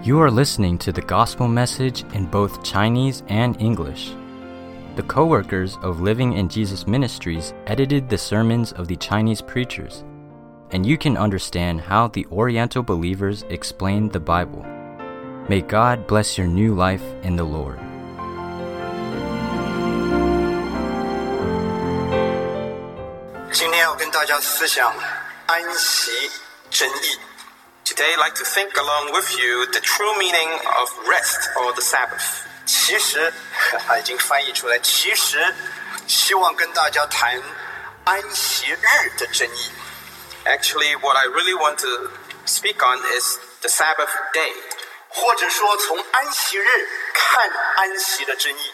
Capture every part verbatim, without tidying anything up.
You are listening to the gospel message in both Chinese and English. The co-workers of Living in Jesus Ministries edited the sermons of the Chinese preachers, and you can understand how the Oriental believers explained the Bible. May God bless your new life in the Lord. 今天要跟大家思想安息真义。 Today, I'd like to think along with you the true meaning of rest or the Sabbath. 其实已经翻译出来，其实希望跟大家谈安息日的真义。 Actually, what I really want to speak on is the Sabbath day. 或者说从安息日看安息的真义。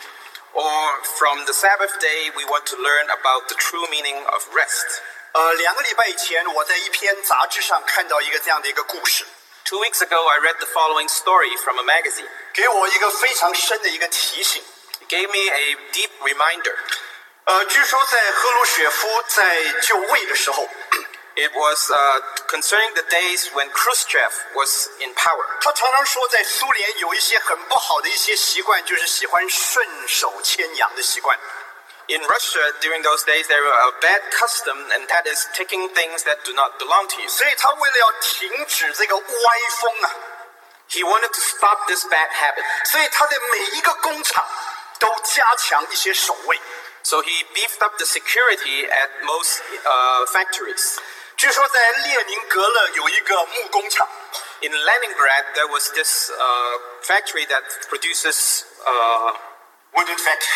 Or from the Sabbath day, we want to learn about the true meaning of rest. 呃，两个礼拜以前，我在一篇杂志上看到一个这样的一个故事， Two weeks ago, I read the following story from a magazine. 给我一个非常深的一个提醒。 It gave me a deep reminder. 呃，据说在赫鲁雪夫在就位的时候， It was uh, concerning the days when Khrushchev was in power. 他常常说，在苏联有一些很不好的一些习惯，就是喜欢顺手牵羊的习惯。 In Russia, during those days, there were a bad custom, and that is taking things that do not belong to you. 所以他为了要停止这个歪风啊， He wanted to stop this bad habit. 所以他在每一个工厂都加强一些守卫。 So he beefed up the security at most uh, factories. 据说在列宁格勒有一个木工厂， In Leningrad, there was this uh, factory that produces uh, wooden factory，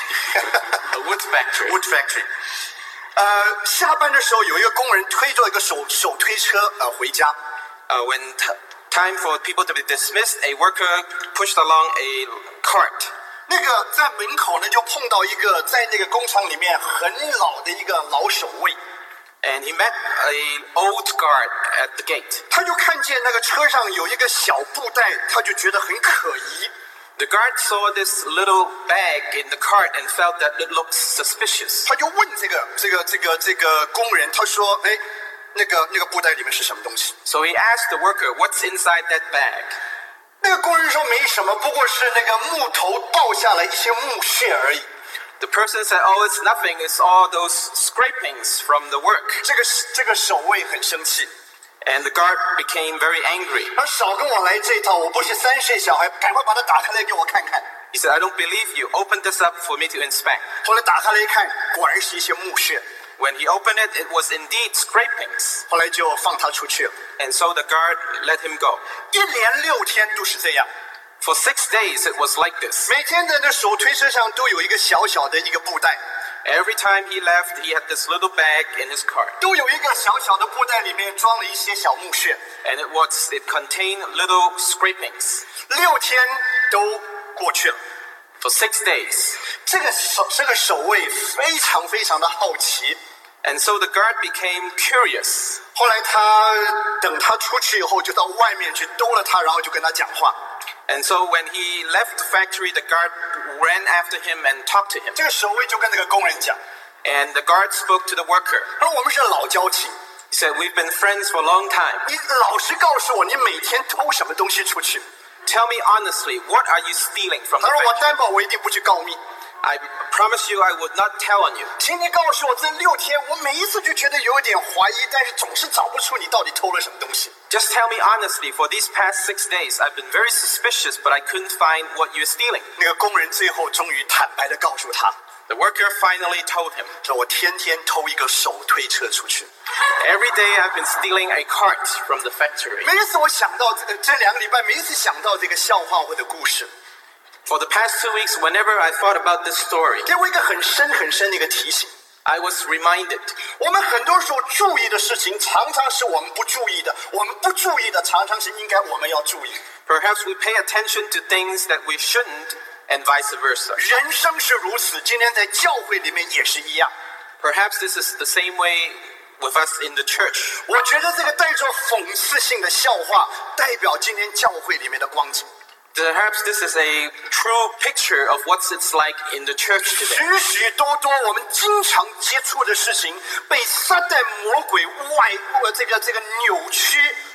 a wood factory. wood factory。呃，下班的时候有一个工人推着一个手手推车呃回家， Uh, when t- time for people to be dismissed, a worker pushed along a cart. 那个在门口呢就碰到一个在那个工厂里面很老的一个老守卫， And he met an old guard at the gate. 他就看见那个车上有一个小布袋，他就觉得很可疑。 The guard saw this little bag in the cart and felt that it looked suspicious. 他就问这个这个这个这个工人，他说：“哎，那个那个布袋里面是什么东西 So he asked the worker, "What's inside that bag?" ？” 那个工人说：“没什么，不过是那个木头倒下来一些木屑而已。” The person said, "Oh, it's nothing. It's all those scrapings from the work." 这个这个守卫很生气， And the guard became very angry. 他少跟我来这一套，我不是三岁小孩，赶快把它打开来给我看看。 He said, "I don't believe you. Open this up for me to inspect." 后来打开来一看，果然是一些木屑， When he opened it, it was indeed scrapings. 后来就放他出去了。 And so the guard let him go. 一连六天都是这样， For six days, it was like this. 每天在那手推车上都有一个小小的一个布袋， Every time he left, he had this little bag in his cart. 都有一个小小的布袋，里面装了一些小木屑。 And it was it contained little scrapings. 六天都过去了， For six days. 这个守这个守卫非常非常的好奇。 And so the guard became curious. 后来他等他出去以后，就到外面去兜了他，然后就跟他讲话。 And so when he left the factory, the guard ran after him and talked to him. 这个守卫就跟那个工人讲， And the guard spoke to the worker. 他说我们是老交情， He said, "We've been friends for a long time. 你老实告诉我，你每天偷什么东西出去？ Tell me honestly, what are you stealing from 他 the 说我 factory? 担保我一定不去告密。 I promise you I would not tell on you. 请你告诉我，这六天我每一次就觉得有一点怀疑，但是总是找不出你到底偷了什么东西。 Just tell me honestly, for these past six days, I've been very suspicious, but I couldn't find what you're stealing." 那个工人最后终于坦白的告诉他， The worker finally told him, 说我天天偷一个手推车出去。 "Every day I've been stealing a cart from the factory." 每一次我想到这这两个礼拜，每一次想到这个笑话或者故事， For the past two weeks, whenever I thought about this story, 给我一个很深很深的一个提醒。 I was reminded. 我们很多时候注意的事情，常常是我们不注意的；我们不注意的，常常是应该我们要注意。 Perhaps we pay attention to things that we shouldn't, and vice versa. 人生是如此，今天在教会里面也是一样。 Perhaps this is the same way with us in the church. 我觉得这个带着讽刺性的笑话，代表今天教会里面的光景。 Perhaps this is a true picture of what it's like in the church today. 许许多多我们经常接触的事情，被撒旦魔鬼外呃这个这个扭曲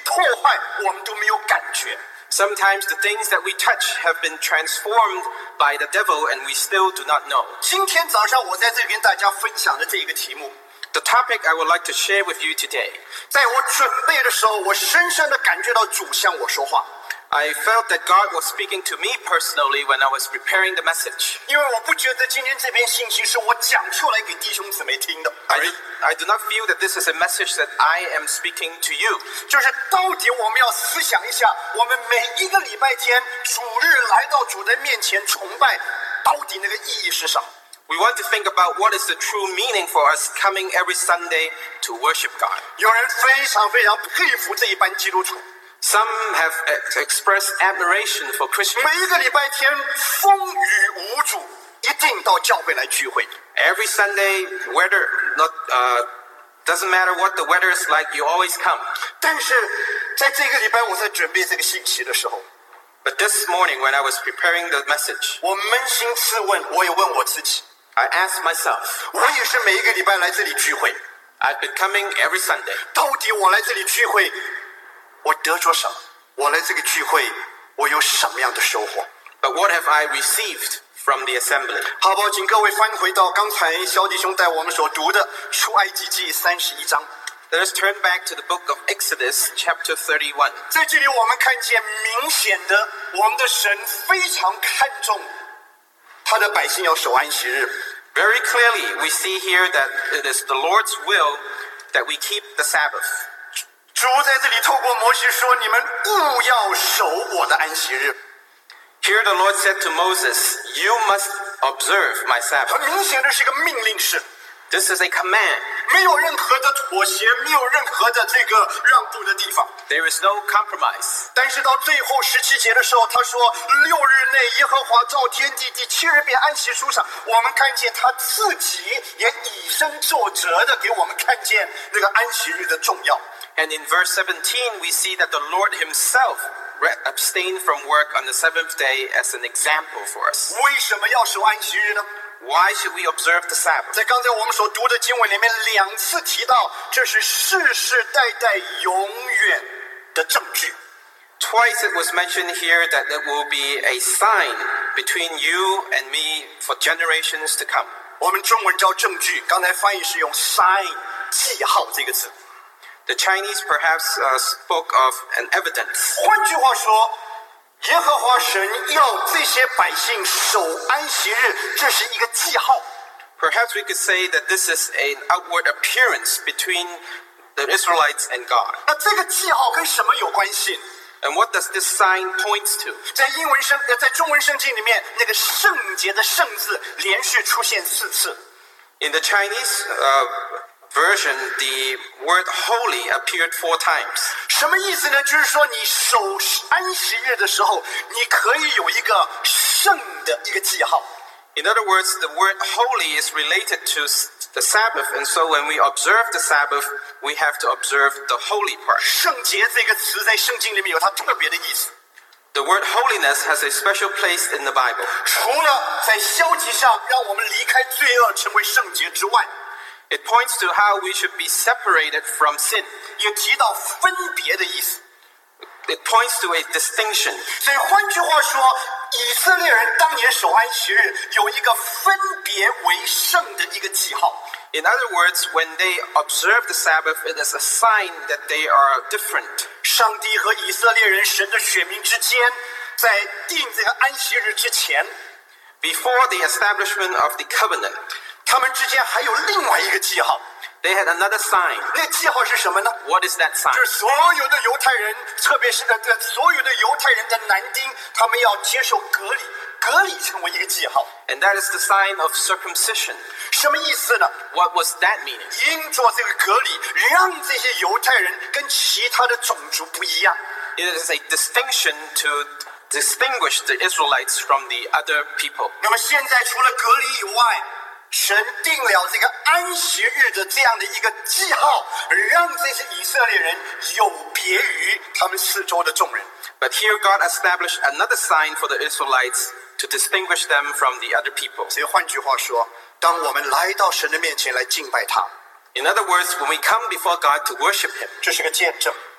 破坏，我们都没有感觉。 Sometimes the things that we touch have been transformed by the devil and we still do not know. 今天早上我在这里跟大家分享的这一个题目， The topic I would like to share with you today. 在我准备的时候，我深深的感觉到主向我说话。 I felt that God was speaking to me personally when I was preparing the message. 因为我不觉得今天这篇信息是我讲出来给弟兄姊妹听的， I do, I do not feel that this is a message that I am speaking to you. 就是到底我们要思想一下，我们每一个礼拜天主日来到主的面前崇拜，到底那个意义是什么？ We want to think about what is the true meaning for us coming every Sunday to worship God. 有人非常非常佩服这一班基督徒， Some have ex- expressed admiration for Christians. 每一个礼拜天风雨无阻，一定到教会来聚会。 Every Sunday, whether not uh, doesn't matter what the weather is like, you always come. 但是在这个礼拜我在准备这个信息的时候， But this morning, when I was preparing the message, 我扪心自问，我也问我自己， I asked myself, 我也是每一个礼拜来这里聚会， I've been coming every Sunday. 到底我来这里聚会，我得着什么？我来这个聚会，我有什么样的收获？ But what have I received from the assembly? 好不好？请各位翻回到刚才小弟兄带我们所读的出埃及记三十一章。 Let us turn back to the book of Exodus, chapter thirty-one. 在这里我们看见明显的，我们的神非常看重他的百姓要守安息日。 Very clearly, we see here that it is the Lord's will that we keep the Sabbath. 主在这里透过摩西说：“你们务要守我的安息日。” Here the Lord said to Moses, you must observe my 很 Sabbath. 明显的是一个命令式， This is a command. 没有任何的妥协，没有任何的这个让步的地方。 There is no compromise. 但是到最后十七节的时候，他说：“六日内耶和华造天地，第七日便安息书上。”我们看见他自己也以身作则的给我们看见那个安息日的重要。 And in verse seventeen, we see that the Lord himself abstained from work on the seventh day as an example for us. 为什么要守安息日呢？ Why should we observe the Sabbath? 在刚才我们所读的经文里面，两次提到这是世世代代永远的证据。 Twice it was mentioned here that there will be a sign between you and me for generations to come. 我们中文叫证据，刚才翻译是用 sign 记号这个字。 The Chinese perhaps uh, spoke of an evidence. 换句话说，耶和华神要这些百姓守安息日，这是一个记号。 Perhaps we could say that this is an outward appearance between the Israelites and God. 那这个记号跟什么有关系？ And what does this sign point to? 在英文圣，呃，在中文圣经里面，那个圣洁的圣字连续出现四次。 In the Chinese uh, version, the word holy appeared four times. 什么意思呢？就是说，你守安息日的时候，你可以有一个圣的一个记号。 In other words, the word holy is related to the Sabbath, and so when we observe the Sabbath, we have to observe the holy part. 圣洁这个词在圣经里面有它特别的意思。 The word holiness has a special place in the Bible. 除了在消极上让我们离开罪恶，成为圣洁之外， It points to how we should be separated from sin. 也提到分别的意思。 It points to a distinction. 所以换句话说，以色列人当年守安息日有一个分别为圣的一个记号。 In other words, when they observe the Sabbath, it is a sign that they are different. 上帝和以色列人神的选民之间，在定这个安息日之前， Before the establishment of the covenant, 他们之间还有另外一个记号。 they had another sign. 那个记号是什么呢？ What is that sign? 就是所有的犹太人，特别是呢，这所有的犹太人的男丁，他们要接受割礼，割礼成为一个记号。 And that is the sign of circumcision. 什么意思呢？ What was that meaning? 因着这个割礼，让这些犹太人跟其他的种族不一样。 It is a distinction to distinguish the Israelites from the other people. 那么现在除了割礼以外，神定了这个安息日的这样的一个记号，让这些以色列人有别于他们四周的众人。 But here God established another sign for the Israelites to distinguish them from the other people. 所以换句话说，当我们来到神的面前来敬拜他， In other words, when we come before God to worship Him, 这是个见证。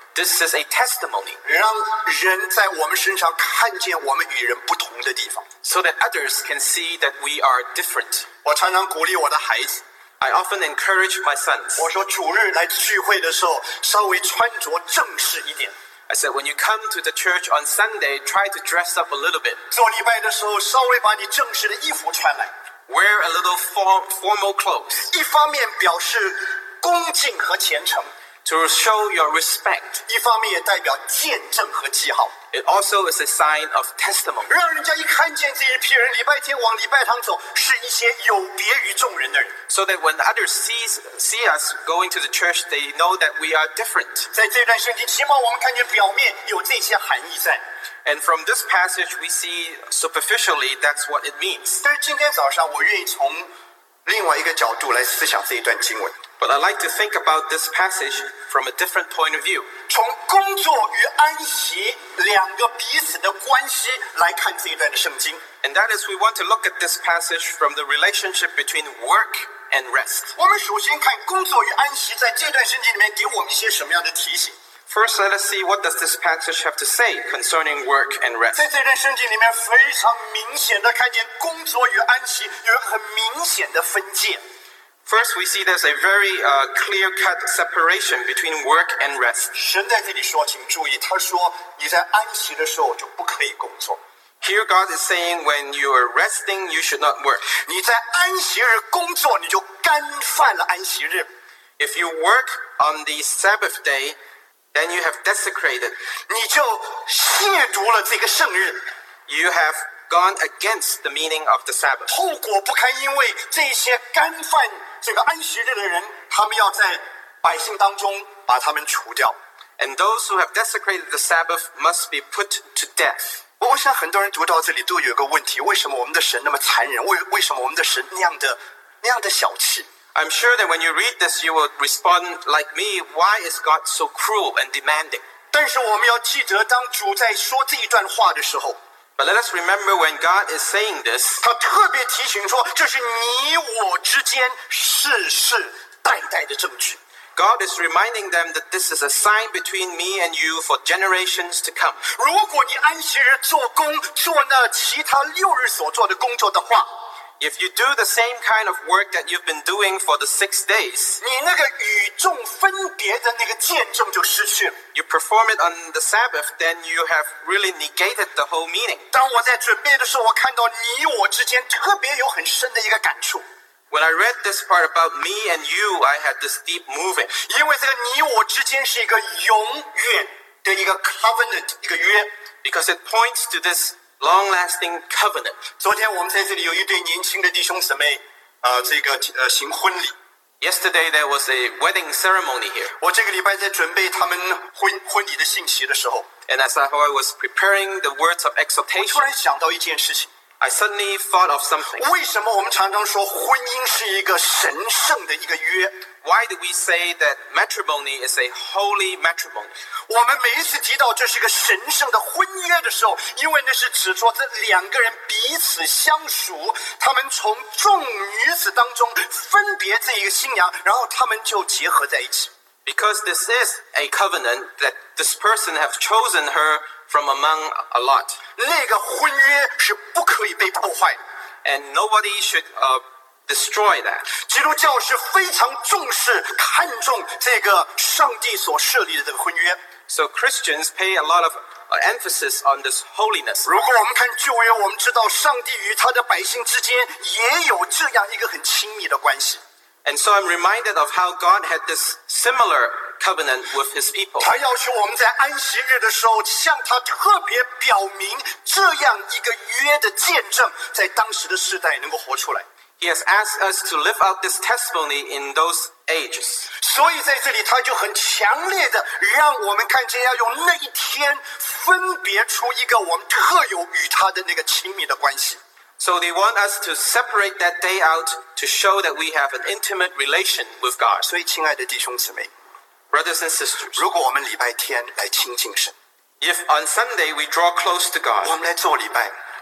This is a testimony 让人在我们身上看见我们与人不同的地方。 so that others can see that we are different. 我常常鼓励我的孩子， I often encourage my sons. 我说主日来聚会的时候，稍微穿着正式一点； I said, when you come to the church on Sunday, try to dress up a little bit. 做礼拜的时候，稍微把你正式的衣服穿来。 Wear a little form, formal clothes 一方面表示恭敬和虔诚， to show your respect. 一方面也代表见证和记号， It also is a sign of testimony. 让人家一看见这一批人礼拜天往礼拜堂走，是一些有别于众人的人。 So that when others sees, see us going to the church, they know that we are different. 在这段圣经，起码我们看见表面有这些含义在。 And from this passage, we see superficially that's what it means. 但是今天早上，我愿意从另外一个角度来思想这一段经文， But I like to think about this passage from a different point of view. 从工作与安息两个彼此的关系来看这一段的圣经。 And that is, we want to look at this passage from the relationship between work and rest. 我们首先看工作与安息在这段圣经里面给我们一些什么样的提醒。 First, let us see what does this passage have to say concerning work and rest. 在这段圣经里面，非常明显的看见工作与安息有一个很明显的分界。 First, we see there's a very uh, clear-cut separation between work and rest. 神在这里说，请注意，他说你在安息的时候就不可以工作。 Here God is saying when you are resting, you should not work. 你在安息日工作，你就干犯了安息日。 If you work on the Sabbath day, then you have desecrated. 你就亵渎了这个圣日， You have gone against the meaning of the Sabbath. 后果不堪。因为这些干犯这个安息日的人，他们要在百姓当中把他们除掉。 And those who have desecrated the Sabbath must be put to death. 我想很多人读到这里都有一个问题：为什么我们的神那么残忍？为为什么我们的神那样的那样的小气？ I'm sure that when you read this, you will respond like me, why is God so cruel and demanding? 但是我们要记得，当主在说这一段话的时候， But let us remember when God is saying this, 他特别提醒说，这是你我之间世世代代的证据。 God is reminding them that this is a sign between me and you for generations to come. 如果你安息日做工，做那其他六日所做的工作的话， If you do the same kind of work that you've been doing for the six days, 你那个与众分别的那个见证就失去了。 you perform it on the Sabbath, then you have really negated the whole meaning. 当我在准备的时候，我看到你我之间特别有很深的一个感触， When I read this part about me and you, I had this deep moving. 因为这个你我之间是一个永远的一个 covenant 一个约。 Because it points to this long-lasting covenant. 昨天我们在这里有一对年轻的弟兄姊妹，呃，这个呃行婚礼。 Yesterday there was a wedding ceremony here. 我这个礼拜在准备他们婚婚礼的信息的时候， And as I was preparing the words of 我 exhortation, 突然想到一件事情： I suddenly thought of something. 为什么我们常常说婚姻是一个神圣的一个约？ Why do we say that matrimony is a holy matrimony? 我们每一次提到这是一个神圣的婚约的时候，因为那是指说这两个人彼此相属，他们从众女子当中分别这一个新娘，然后他们就结合在一起。 Because this is a covenant that this person have chosen her from among a lot. 那个婚约是不可以被破坏的。 And nobody should uh, destroy that. 基督教是非常重视、看重这个上帝所设立的这个婚约。 So Christians pay a lot of uh, emphasis on this holiness. 如果我们看旧约，我们知道上帝与他的百姓之间也有这样一个很亲密的关系。 And so I'm reminded of how God had this similar covenant with his people. 他要求我们在安息日的时候，向他特别表明这样一个约的见证，在当时的世代能够活出来。 He has asked us to live out this testimony in those ages. 所以在这里，他就很强烈的让我们看见，要用那一天分别出一个我们特有与他的那个亲密的关系。 So they want us to separate that day out to show that we have an intimate relation with God. 所以，亲爱的弟兄姊妹， Brothers and sisters, 如果我们礼拜天来亲近神， if on Sunday we draw close to 我 God, 们来做礼拜，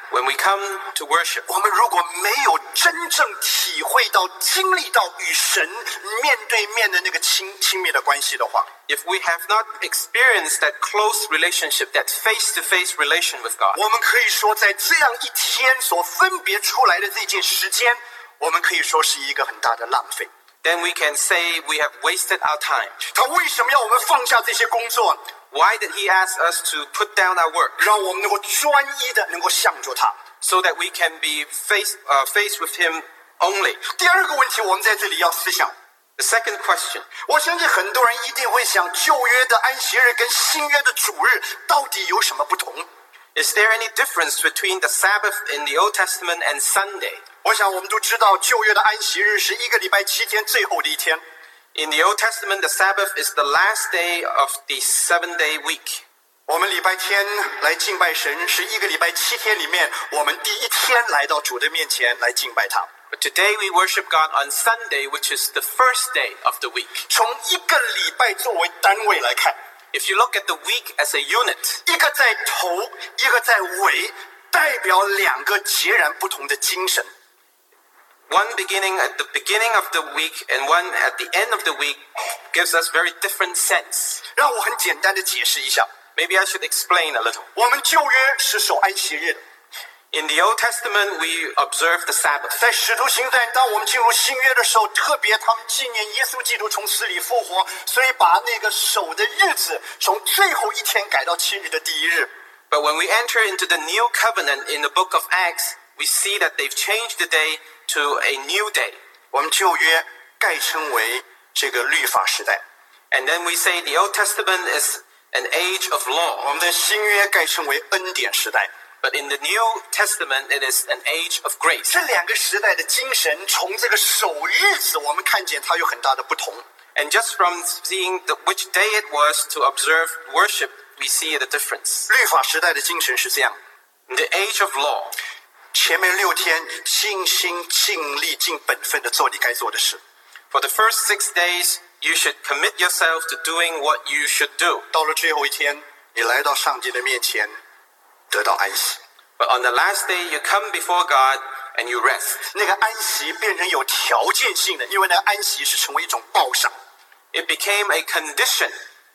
when we come to worship, 我们如果没有真正体会到、经历到与神面对面的那个亲亲密的关系的话， if we have not experienced that close relationship, that face-to-face relation with God, 我们可以说，在这样一天所分别出来的这件时间，我们可以说是一个很大的浪费。 then we can say we have wasted our time. 他为什么要我们放下这些工作， Why did he ask us to put down our work 让我们能够专一的能够向着他？ so that we can be face, uh, faced with him only? 第二个问题，我们在这里要思想。 The second question, 我相信很多人一定会想，旧约的安息日跟新约的主日到底有什么不同？ is there any difference between the Sabbath in the Old Testament and Sunday? 我想我们都知道，旧约的安息日是一个礼拜七天最后的一天。 In the Old Testament, the Sabbath is the last day of the seven-day week. 我们礼拜天来敬拜神，是一个礼拜七天里面我们第一天来到主的面前来敬拜他。 But today we worship God on Sunday, which is the first day of the week. 从一个礼拜作为单位来看， If you look at the week as a unit, 一个在头，一个在尾，代表两个截然不同的精神。 one beginning at the beginning of the week and one at the end of the week gives us very different sense. 让我很简单的解释一下， Maybe I should explain a little. 我们旧约是守安息日的， In the Old Testament, we observe the Sabbath. 在使徒行传，当我们进入新约的时候，特别他们纪念耶稣基督从死里复活，所以把那个守的日子从最后一天改到七日的第一日。 But when we enter into the new covenant in the book of Acts, we see that they've changed the day to a new day. 我们旧约概称为这个律法时代， And then we say the Old Testament is an age of 我 law. 们的新约概称为恩典时代。 But in the New Testament, it is an age of grace. 这两个时代的精神，从这个守日子，我们看见它有很大的不同。 And just from seeing the, which day it was to observe worship, we see the difference. 律法时代的精神是这样： In the age of law, 前面六天尽心尽力尽本分的做你该做的事， for the first six days, you should commit yourself to doing what you should do. 到了最后一天，你来到上帝的面前，得到安息。 But on the last day, you come before God and you rest. 那个安息变成有条件性的，因为那个安息是成为一种报赏。 It became a condition.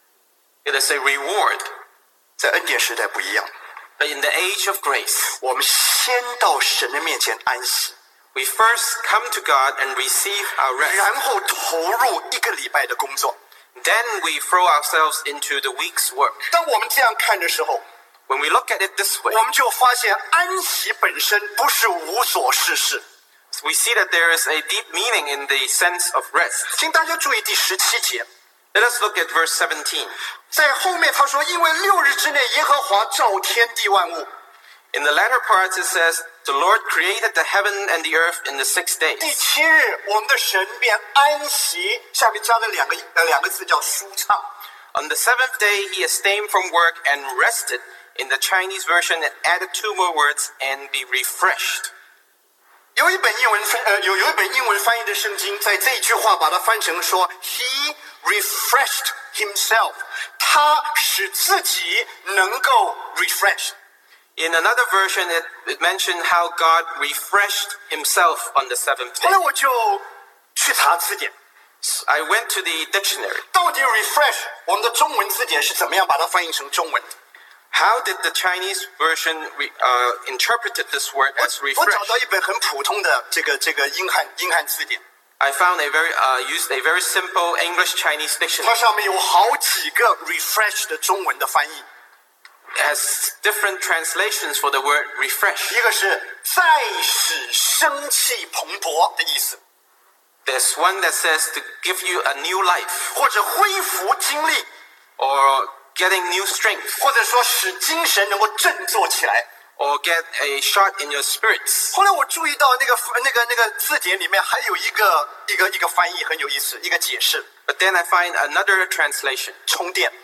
It is a reward. 在恩典时代不一样， But in the age of grace, 我们先到神的面前安息， we first come to God and receive our rest. 然后投入一个礼拜的工作。 Then we throw ourselves into the week's work. 当我们这样看的时候， When we look at it this way, 我们就发现安息本身不是无所事事。 we see that there is a deep meaning in the sense of rest. 请大家注意第十七节， Let us look at verse seventeen. 在后面他说，因为六日之内耶和华造天地万物， In the latter parts it says, the Lord created the heaven and the earth in the six 第 days. 七日我们的神便安息，下面加了两个呃两个字叫舒畅。 On the seventh day he abstained from work and rested. In the Chinese version, it added two more words, and be refreshed. 有一本英文翻呃有有一本英文翻译的圣经，在这一句话把它翻成说 He refreshed himself， 他使自己能够 refresh。 In another version, it, it mentioned how God refreshed himself on the seventh 后 day. 来我就去查字典， I went to the dictionary. 到底 refresh 我们的中文字典是怎么样把它翻译成中文的？ How did the Chinese version re, uh, interpreted this word 我 as 我找 refresh? 到一本很普通的这个这个英汉英汉字典， I found a very uh, used a very simple English Chinese 它 dictionary. 上面有好几个 refresh 的中文的翻译， It has different translations for the word refresh. 一个是再使生气蓬勃的意思， There's one that says to give you a new life 或者恢复精力， or getting new strength 或者说使精神能够振作起来。 or get a shot in your spirits. 后来我注意到那个那个那个字典里面还有一个一个一个翻译很有意思，一个解释， But then I find another translation, 充电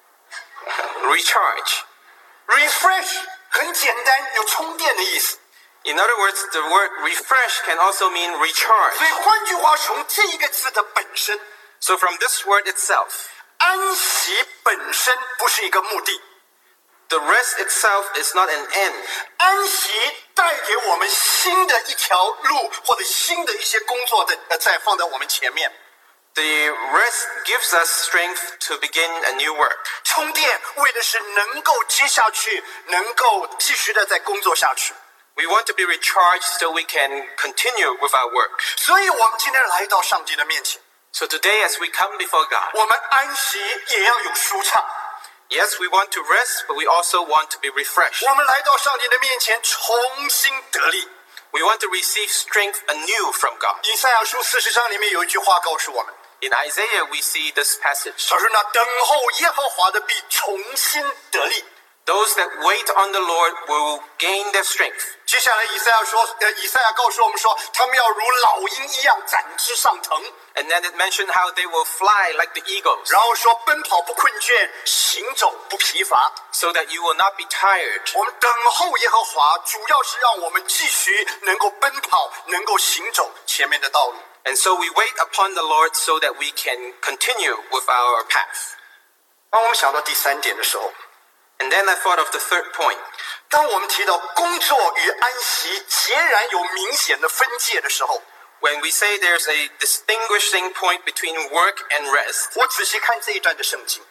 recharge. refresh 很简单，有充电的意思。 In other words, the word refresh can also mean recharge. 所以换句话，从这一个字的本身， So from this word itself, 安息本身不是一个目的， The rest itself is not an end. 安息带给我们新的一条路，或者新的一些工作的呃，再放在我们前面。 The rest gives us strength to begin a new work. 充电为的是能够接下去，能够继续的在工作下去。 We want to be recharged so we can continue with our work. 所以我们今天来到上帝的面前， So today as we come before God, 我们安息也要有舒畅。 yes, we want to rest, but we also want to be refreshed. 我们来到上帝的面前，重新得力。 We want to receive strength anew from God. 以赛亚书四十章里面有一句话告诉我们， In Isaiah, we see this passage. 他说：“那等候耶和华的必重新得力。” Those that wait on the Lord will gain their strength. 接下来以赛亚说，呃，以赛亚告诉我们说，他们要如老鹰一样展翅上腾， And then it mentioned how they will fly like the eagles, 然后说奔跑不困倦，行走不疲乏。 so that you will not be tired. 我们等候耶和华，主要是让我们继续能够奔跑，能够行走前面的道路。 And so we wait upon the Lord so that we can continue with our path. 当我们想到第三点的时候， And then I thought of the third point. 当我们提到工作与安息截然有明显的分界的时候， When we say there's a distinguishing point between work and rest, 我仔细看这一段的圣经，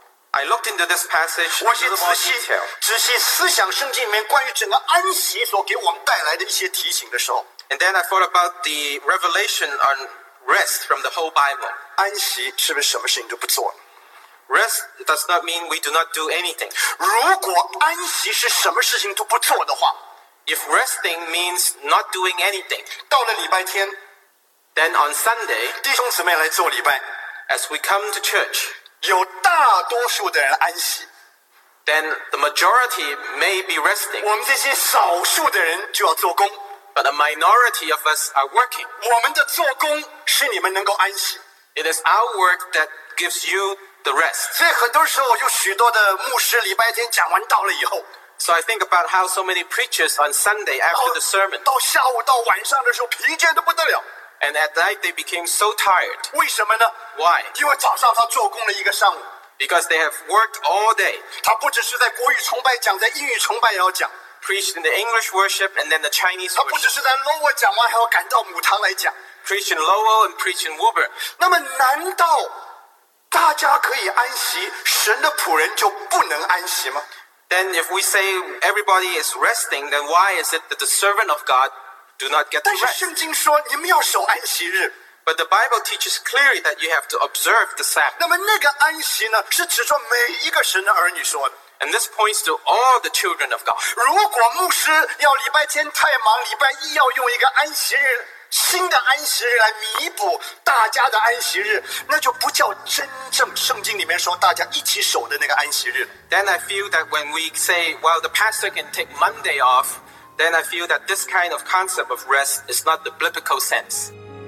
I looked into this passage in 我 a 去 little 仔 more 细 detail. 仔细思想圣经里面关于整个安息所给我们带来的一些提醒的时候， And then I thought about the revelation on rest from the whole Bible. 安息是不是什么事情都不做了？ Rest does not mean we do not do anything. 如果安息是什么事情都不做的话， If resting means not doing anything, 到了礼拜天， then on Sunday, 弟兄姊妹来做礼拜， as we come to church, 有大多数的人安息， then the majority may be resting, 我们这些少数的人就要做工。 but a minority of us are working. 我们的做工是你们能够安息， It is our work that gives you the rest. 所以很多时候有许多的牧师礼拜天讲完道了以后， So I think about how so many preachers on Sunday 到 after the sermon, 到下午到晚上的时候疲倦的不得了。 and at night they became so tired. 为什么呢？ Why? 因为早上他做工了一个上午， Because they have worked all day, 他不只是在国语崇拜讲，在英语崇拜也要讲， preached in the English worship and then the Chinese 他不只 worship, 是在 lower 讲完还要赶到母堂来讲。 preached in Lowell and preached in Woburn. 那么难道大家可以安息，神的仆人就不能安息吗？ Then if we say everybody is resting, then why is it that the servant of God do not get to 但是 rest? 圣经说你们要守安息日， But the Bible teaches clearly that you have to observe the Sabbath. 那么那个安息呢，是指着每一个神的儿女说的。 And this points to all the children of God. 如果牧师要礼拜天太忙，礼拜一要用一个安息日，新的安息日来弥补大家的安息日，那就不叫真正圣经里面说大家一起守的那个安息日。 Then I feel that when we say, well, the pastor can take Monday off, then I feel that this kind of concept of rest is not the biblical sense.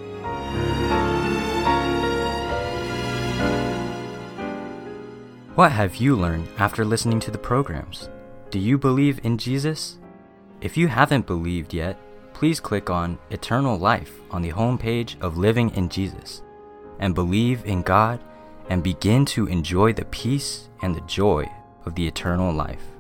What have you learned after listening to the programs? Do you believe in Jesus? If you haven't believed yet, please click on Eternal Life on the homepage of Living in Jesus and believe in God and begin to enjoy the peace and the joy of the eternal life.